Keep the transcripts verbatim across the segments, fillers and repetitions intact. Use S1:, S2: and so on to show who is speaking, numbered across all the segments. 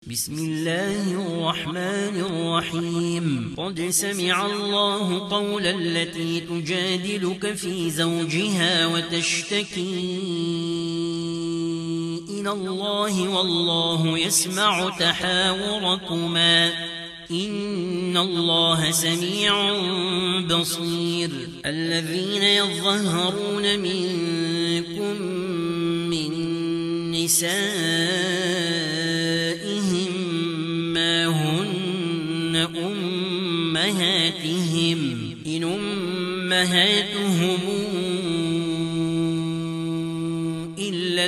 S1: بسم الله الرحمن الرحيم قد سمع الله قول التي تجادلك في زوجها وتشتكي إلى الله والله يسمع تحاوركما إن الله سميع بصير الذين يظهرون منكم من نسائهم ما هن أمهاتهم إن أمهاتهم إلا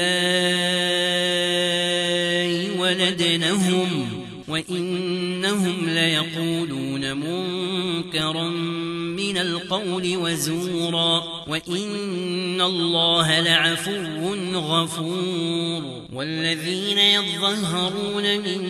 S1: اللائي ولدنهم وإنهم ليقولون منكرا من القول وزورا وإن الله لعفو غفور والذين يظهرون من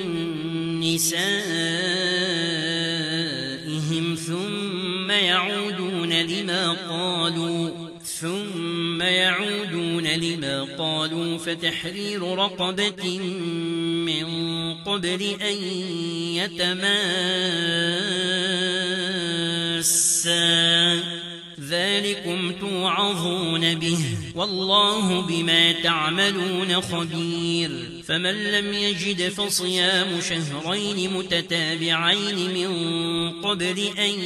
S1: نسائهم ثم يعودون لما قالوا ثم يعودون لما قالوا فتحرير رقبة من قبل أن يتماسا ذلكم توعظون به والله بما تعملون خبير فمن لم يجد فصيام شهرين متتابعين من قبل أن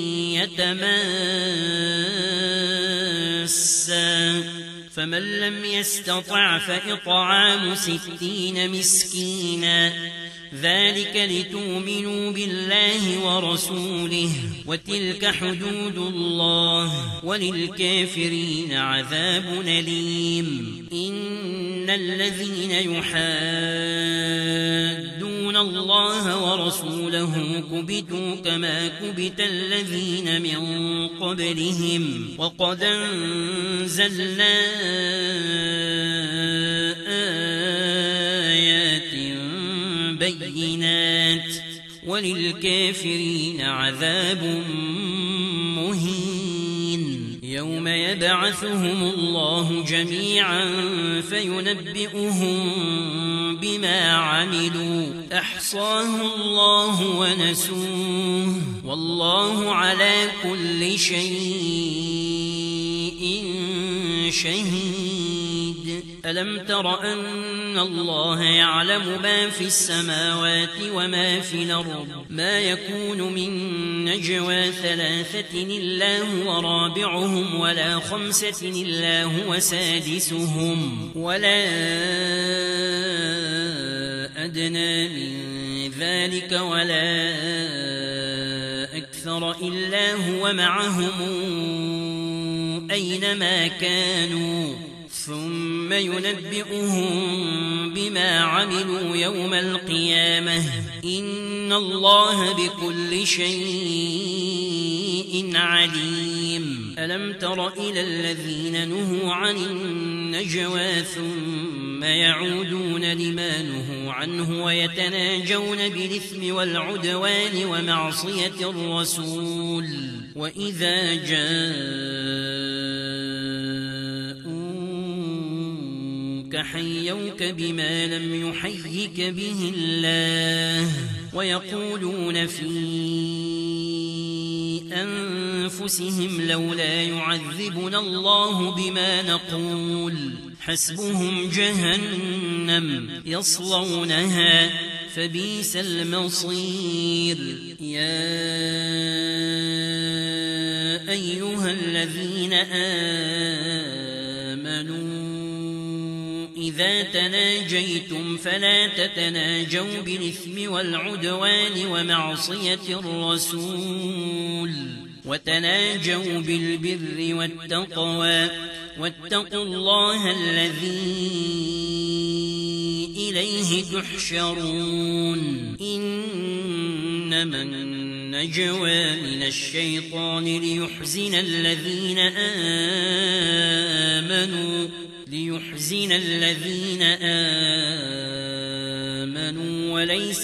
S1: يتماسا فمن لم يستطع فإطعام ستين مسكينا ذلك لتؤمنوا بالله ورسوله وتلك حدود الله وللكافرين عذاب أليم إن الذين يحادون الله ورسوله كبتوا كما كبت الذين من قبلهم وقد أنزلنا آيات بينات وللكافرين عذاب مهين يوم يبعثهم الله جميعا فينبئهم بما عملوا أحصاه الله ونسوه والله على كل شيء شهيد ألم تر أن الله يعلم ما في السماوات وما في الأرض ما يكون من نجوى ثلاثة إلا هو رابعهم ولا خمسة إلا هو سادسهم ولا أدنى من ذلك ولا أكثر إلا هو معهم أينما كانوا ثم ينبئهم بما عملوا يوم القيامة إن الله بكل شيء عليم ألم تر إلى الذين نهوا عن النجوى ثم يعودون لما نهوا عنه ويتناجون بالإثم والعدوان ومعصية الرسول وإذا جاءوك حيوك بما لم يحيك به الله ويقولون في أنفسهم لولا يعذبنا الله بما نقول حسبهم جهنم يصلونها فبئس المصير يا أيها الذين آمنوا إذا تناجيتم فلا تتناجوا بالإثم والعدوان ومعصية الرسول وتناجوا بالبر والتقوى واتقوا الله الذي إليه تحشرون إنما النجوى من الشيطان ليحزن الذين آمنوا ليحزن الذين آمنوا وليس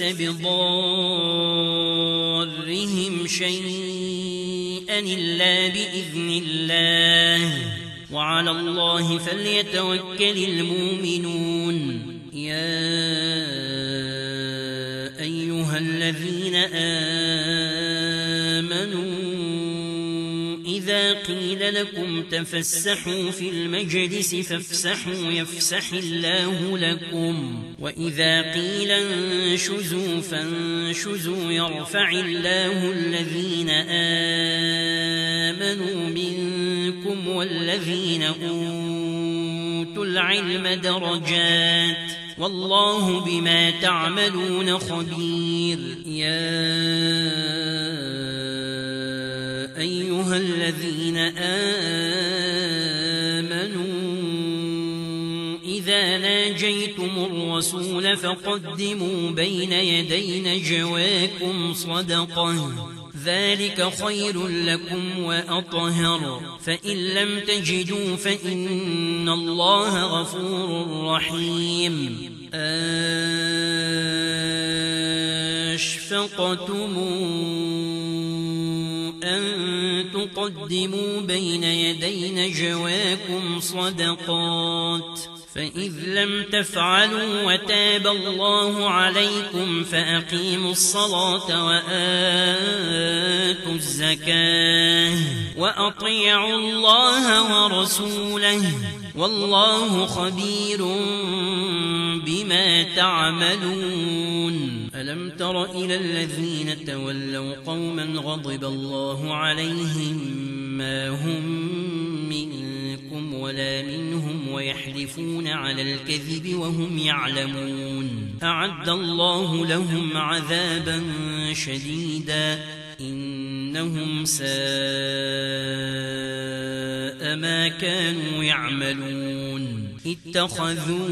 S1: بضارهم شيئا إلا بإذن الله وعلى الله فليتوكل المؤمنون يا الذين آمنوا إذا قيل لكم تفسحوا في المجلس فافسحوا يفسح الله لكم وإذا قيل انشزوا فانشزوا يرفع الله الذين آمنوا منكم والذين أوتوا العلم درجات والله بما تعملون خبير. يا أيها الذين آمنوا إذا ناجيتم الرسول فقدموا بين يدي نجواكم صدقة ذلك خير لكم وأطهر فإن لم تجدوا فإن الله غفور رحيم. أشفقتم أن تقدموا بين يدي نجواكم صدقات فإذ لم تفعلوا وتاب الله عليكم فأقيموا الصلاة وآتوا الزكاة وأطيعوا الله ورسوله والله خبير بما تعملون. ألم تر إلى الذين تولوا قوما غضب الله عليهم ما هم منكم ولا منهم ويحلفون على الكذب وهم يعلمون أعد الله لهم عذابا شديدا إنهم ساء ما كانوا يعملون. اتخذوا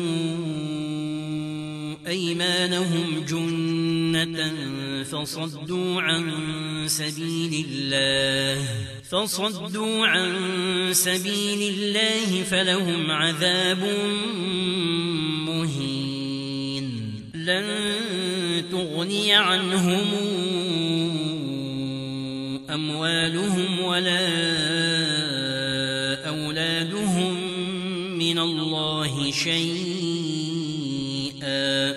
S1: أيمانهم جنة فصدوا عن سبيل الله فصدوا عن سبيل الله فلهم عذاب مهين. لن تغني عنهم أموالهم ولا أولادهم من الله شيئا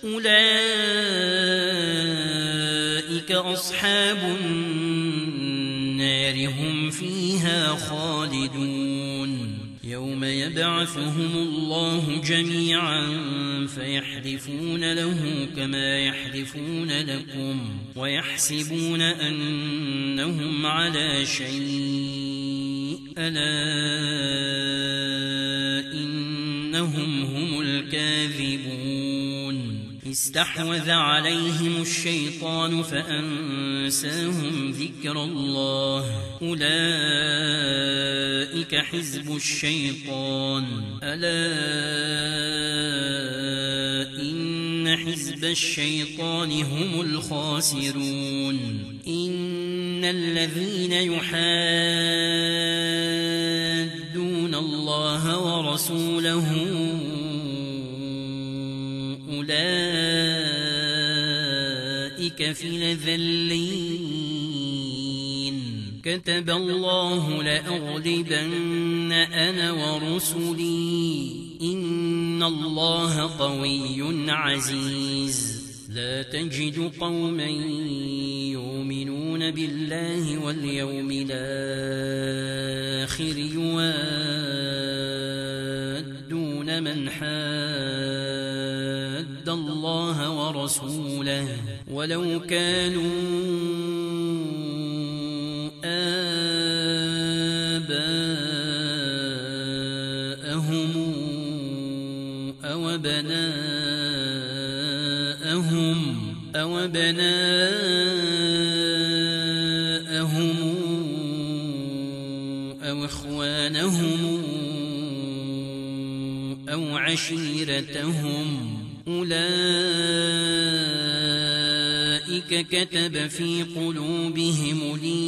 S1: أولئك أصحاب النار هم فيها خالدون. يوم يبعثهم الله جميعا فيحلفون له كما يحلفون لكم ويحسبون أنهم على شيء ألا إنهم هم الكاذبون. استحوذ عليهم الشيطان فأنساهم ذكر الله أولئك حزب الشيطان ألا إن حزب الشيطان هم الخاسرون. إن الذين يحادون الله ورسوله أولئك في الأذلين كتب الله لأغلبن أنا ورسلي إن الله قوي عزيز. لا تجد قوما يؤمنون بالله واليوم الآخر يوادون من حاد الله ورسوله ولو كانوا آباءهم أو أبناءهم أو أبناءهم أو إخوانهم أو عشيرتهم أولئك كتب في قلوبهم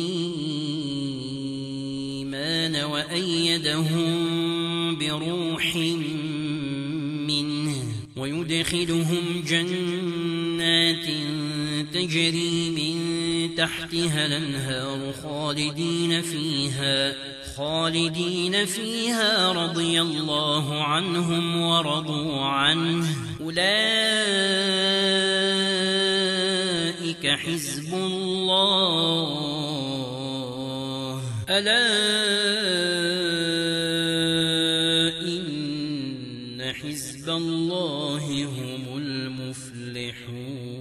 S1: الإيمان وأيدهم بروح منه ويدخلهم جنات تجري من تحتها الأنهار خالدين فيها خالدين فيها رضي الله عنهم ورضوا عنه أولئك أولئك حزب الله ألا إن حزب الله هم المفلحون.